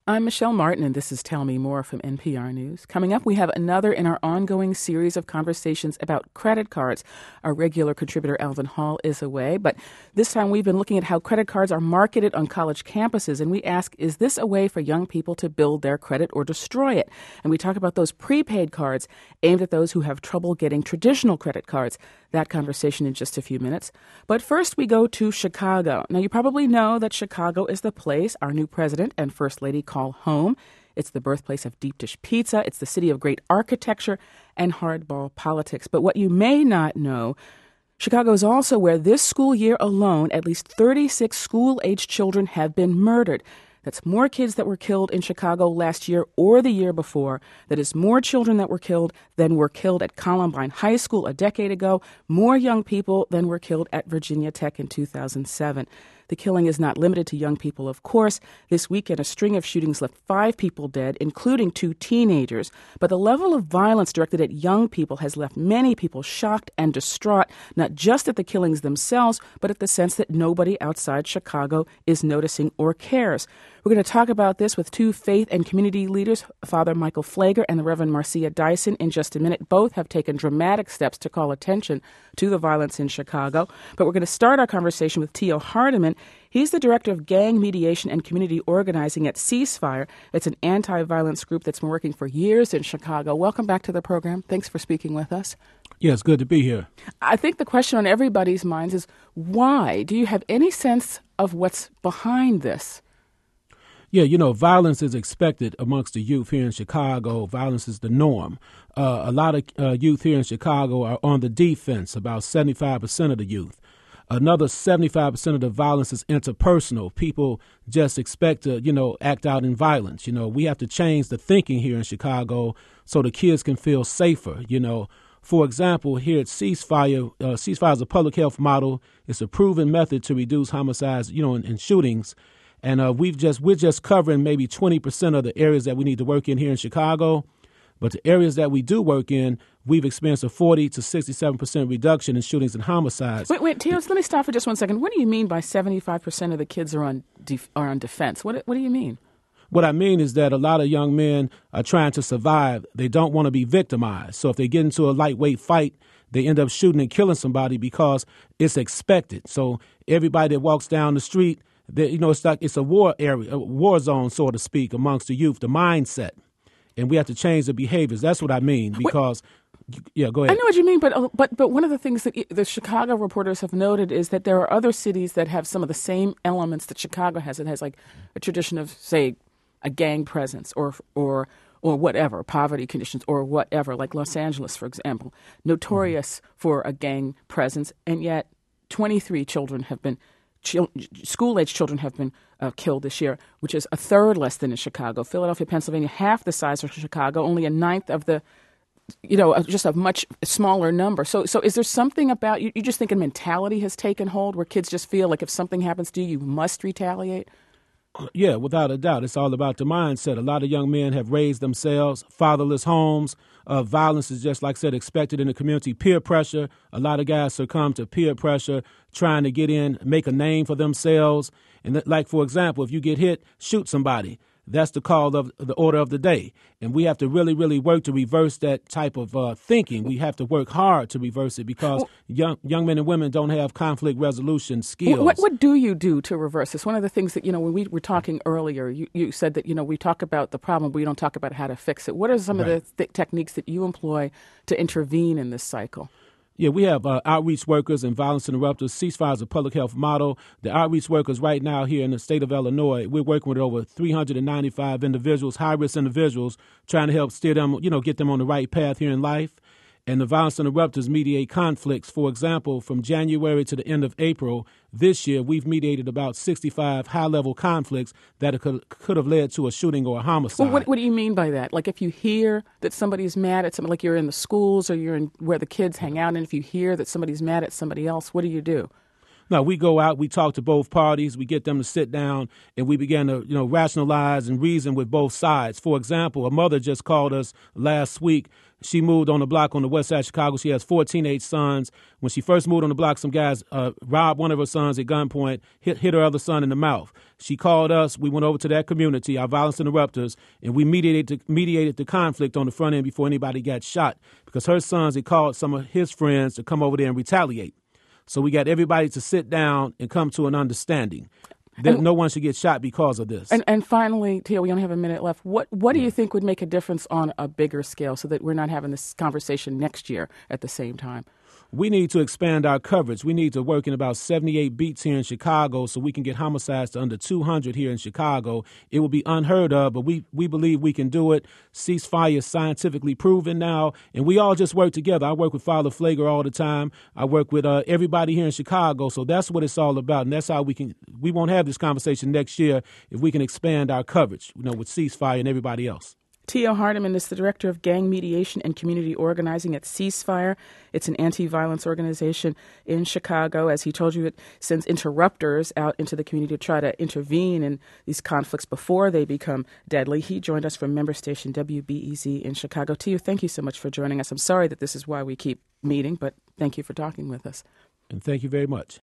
I'm Michelle Martin, and this is Tell Me More from NPR News. Coming up, we have another in our ongoing series of conversations about credit cards. Our regular contributor, Alvin Hall, is away, but this time we've been looking at how credit cards are marketed on college campuses, and we ask, is this a way for young people to build their credit or destroy it? And we talk about those prepaid cards aimed at those who have trouble getting traditional credit cards. That conversation in just a few minutes. But first, we go to Chicago. Now, you probably know that Chicago is the place our new president and first lady call home. It's the birthplace of deep dish pizza. It's the city of great architecture and hardball politics. But what you may not know, Chicago is also where this school year alone, at least 36 school-aged children have been murdered. That's more kids that were killed in Chicago last year or the year before. That is more children that were killed than were killed at Columbine High School a decade ago. More young people than were killed at Virginia Tech in 2007. The killing is not limited to young people, of course. This weekend, a string of shootings left 5 people dead, including 2 teenagers. But the level of violence directed at young people has left many people shocked and distraught, not just at the killings themselves, but at the sense that nobody outside Chicago is noticing or cares. We're going to talk about this with 2 faith and community leaders, Father Michael Pfleger and the Reverend Marcia Dyson, in just a minute. Both have taken dramatic steps to call attention to the violence in Chicago. But we're going to start our conversation with Theo Hardiman. He's the director of gang mediation and community organizing at Ceasefire. It's an anti-violence group that's been working for years in Chicago. Welcome back to the program. Thanks for speaking with us. Yeah, it's good to be here. I think the question on everybody's minds is why? Do you have any sense of what's behind this? Yeah, violence is expected amongst the youth here in Chicago. Violence is the norm. A lot of youth here in Chicago are on the defense, about 75% of the youth. Another 75% of the violence is interpersonal. People just expect to, act out in violence. We have to change the thinking here in Chicago so the kids can feel safer. For example, here at Ceasefire, Ceasefire is a public health model. It's a proven method to reduce homicides, and shootings. And we're just covering maybe 20% of the areas that we need to work in here in Chicago. But the areas that we do work in, we've experienced a 40 to 67% reduction in shootings and homicides. Wait, Theo, let me stop for just one second. What do you mean by 75% of the kids are on defense? What do you mean? What I mean is that a lot of young men are trying to survive. They don't want to be victimized. So if they get into a lightweight fight, they end up shooting and killing somebody because it's expected. So everybody that walks down the street, it's like it's a war area, a war zone, so to speak, amongst the youth, the mindset. And we have to change the behaviors. That's what I mean, because, yeah, go ahead. I know what you mean, but one of the things that the Chicago reporters have noted is that there are other cities that have some of the same elements that Chicago has. It has like a tradition of, say, a gang presence or whatever, poverty conditions or whatever, like Los Angeles, for example, notorious for a gang presence, and yet 23 children have been school-age children have been killed this year, which is a third less than in Chicago. Philadelphia, Pennsylvania, half the size of Chicago, only a ninth of the, just a much smaller number. So is there something about you just think a mentality has taken hold where kids just feel like if something happens to you, you must retaliate? Yeah, without a doubt. It's all about the mindset. A lot of young men have raised themselves, fatherless homes. Violence is just, like I said, expected in the community. Peer pressure. A lot of guys succumb to peer pressure, trying to get in, make a name for themselves. And like, for example, if you get hit, shoot somebody. That's the call of the order of the day. And we have to really, really work to reverse that type of thinking. We have to work hard to reverse it because young men and women don't have conflict resolution skills. What do you do to reverse this? One of the things that, when we were talking earlier, you said that, we talk about the problem, but we don't talk about how to fix it. What are some of the techniques that you employ to intervene in this cycle? Yeah, we have outreach workers and violence interrupters. Ceasefire is a public health model. The outreach workers right now here in the state of Illinois, we're working with over 395 individuals, high-risk individuals, trying to help steer them, get them on the right path here in life. And the violence interrupters mediate conflicts. For example, from January to the end of April this year, we've mediated about 65 high-level conflicts that could have led to a shooting or a homicide. Well, what do you mean by that? Like if you hear that somebody's mad at somebody, like you're in the schools or you're in where the kids hang out, and if you hear that somebody's mad at somebody else, what do you do? No, we go out, we talk to both parties, we get them to sit down, and we begin to, rationalize and reason with both sides. For example, a mother just called us last week. She moved on the block on the west side of Chicago. She has 4 teenage sons. When she first moved on the block, some guys robbed one of her sons at gunpoint, hit her other son in the mouth. She called us. We went over to that community, our violence interrupters, and we mediated the conflict on the front end before anybody got shot, because her sons had called some of his friends to come over there and retaliate. So we got everybody to sit down and come to an understanding that no one should get shot because of this. And finally, Tia, we only have a minute left. What do you think would make a difference on a bigger scale so that we're not having this conversation next year at the same time? We need to expand our coverage. We need to work in about 78 beats here in Chicago so we can get homicides to under 200 here in Chicago. It will be unheard of, but we believe we can do it. Ceasefire is scientifically proven now, and we all just work together. I work with Father Flager all the time. I work with everybody here in Chicago, so that's what it's all about, and that's how we won't have this conversation next year if we can expand our coverage, with Ceasefire and everybody else. Tia Hardiman is the director of gang mediation and community organizing at Ceasefire. It's an anti-violence organization in Chicago. As he told you, it sends interrupters out into the community to try to intervene in these conflicts before they become deadly. He joined us from member station WBEZ in Chicago. Tia, thank you so much for joining us. I'm sorry that this is why we keep meeting, but thank you for talking with us. And thank you very much.